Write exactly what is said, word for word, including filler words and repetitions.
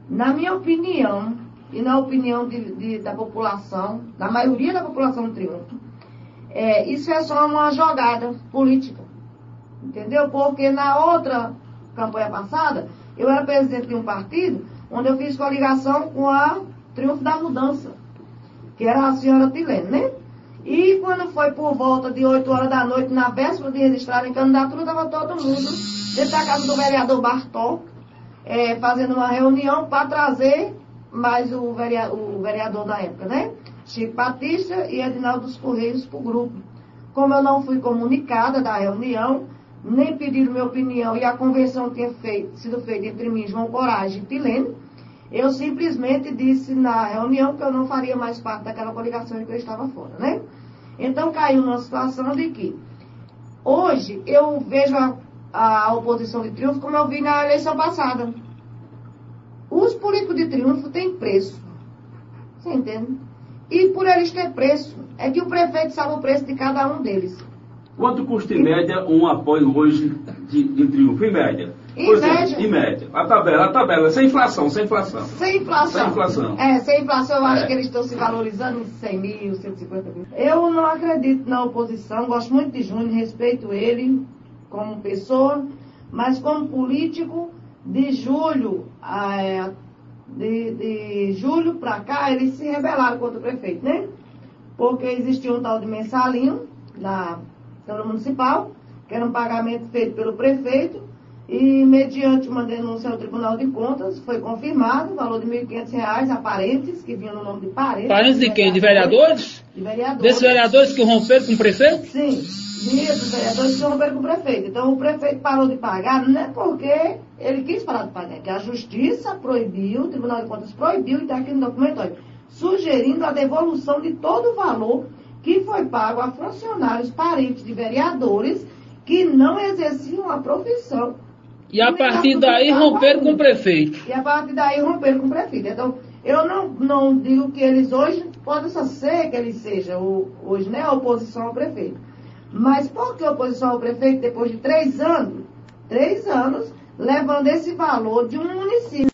Na minha opinião, e na opinião de, de, da população, da maioria da população do Triunfo, é, isso é só uma jogada política, entendeu? Porque na outra campanha passada, eu era presidente de um partido onde eu fiz coligação com a Triunfo da Mudança, que era a senhora Tilene, né? E quando foi por volta de oito horas da noite, na véspera de registrar em candidatura, estava todo mundo dentro da casa do vereador Bartol, é, fazendo uma reunião para trazer mais o vereador, o vereador da época, né? Chico Batista e Edinaldo dos Correios para o grupo. Como eu não fui comunicada da reunião, nem pediram minha opinião, e a convenção tinha feito, sido feita entre mim, João Coragem e Tilene, eu simplesmente disse na reunião que eu não faria mais parte daquela coligação em que eu estava fora, né? Então caiu numa situação de que hoje eu vejo a, a oposição de Triunfo como eu vi na eleição passada. Os políticos de Triunfo têm preço, você entende? E por eles ter preço, é que o prefeito sabe o preço de cada um deles. Quanto custa em média um apoio hoje de, de Triunfo, em média? Em Por média? exemplo, em média. A tabela, a tabela, sem inflação, sem inflação. Sem inflação. Sem inflação. É, sem inflação eu acho É. que eles estão se valorizando em cem mil, cento e cinquenta mil. Eu não acredito na oposição, gosto muito de Júnior, respeito ele como pessoa, mas como político, de julho, a, de, de julho para cá, eles se rebelaram contra o prefeito, né? Porque existia um tal de mensalinho na Câmara Municipal, que era um pagamento feito pelo prefeito, e mediante uma denúncia ao Tribunal de Contas, foi confirmado o valor de mil e quinhentos reais a parentes, que vinham no nome de parentes. Parentes de quem? De vereadores? De vereadores. Desses vereadores que romperam com o prefeito? Sim, dos vereadores que romperam com o prefeito. Então o prefeito parou de pagar, não é porque ele quis parar de pagar, é que a Justiça proibiu, o Tribunal de Contas proibiu, e está aqui no documento, olha, sugerindo a devolução de todo o valor que foi pago a funcionários parentes de vereadores que não exerciam a profissão. E a partir daí romperam com o prefeito. E a partir daí romperam com o prefeito. Então, eu não, não digo que eles hoje, pode só ser que eles sejam hoje, né, a oposição ao prefeito. Mas por que oposição ao prefeito depois de três anos? Três anos levando esse valor de um município.